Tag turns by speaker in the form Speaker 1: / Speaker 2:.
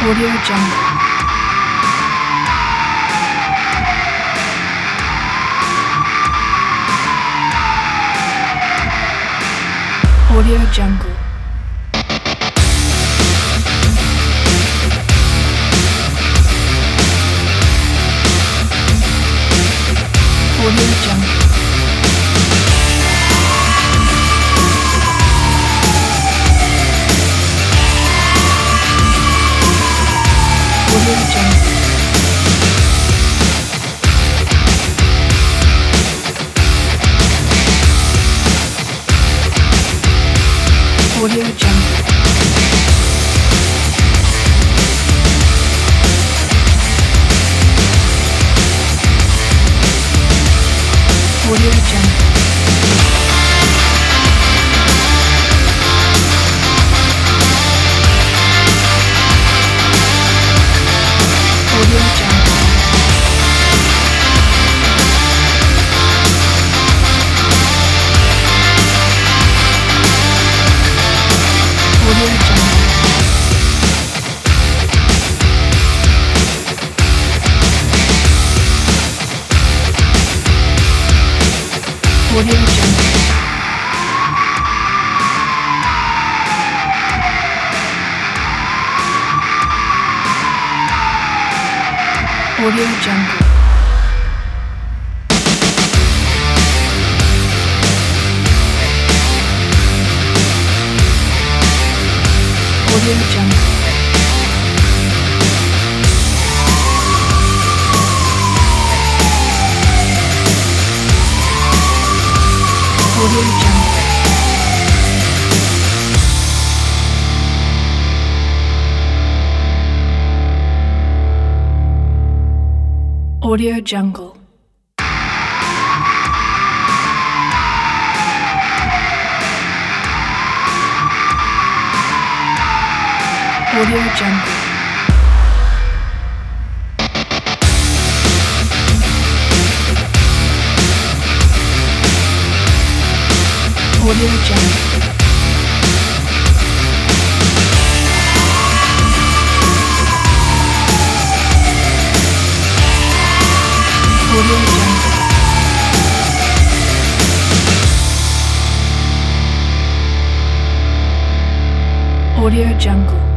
Speaker 1: Audio Jungle. Audio Jungle. Audio Jungle. Audio Jungle. Audio Jungle. Audio Jungle. Audio Jungle. Audio Jungle. Audio Jungle. Audio Jungle. Audio Jungle. Audio Jungle. Audio Jungle. Audio Jungle. Audio Jungle. Audio Jungle. Audio Jungle.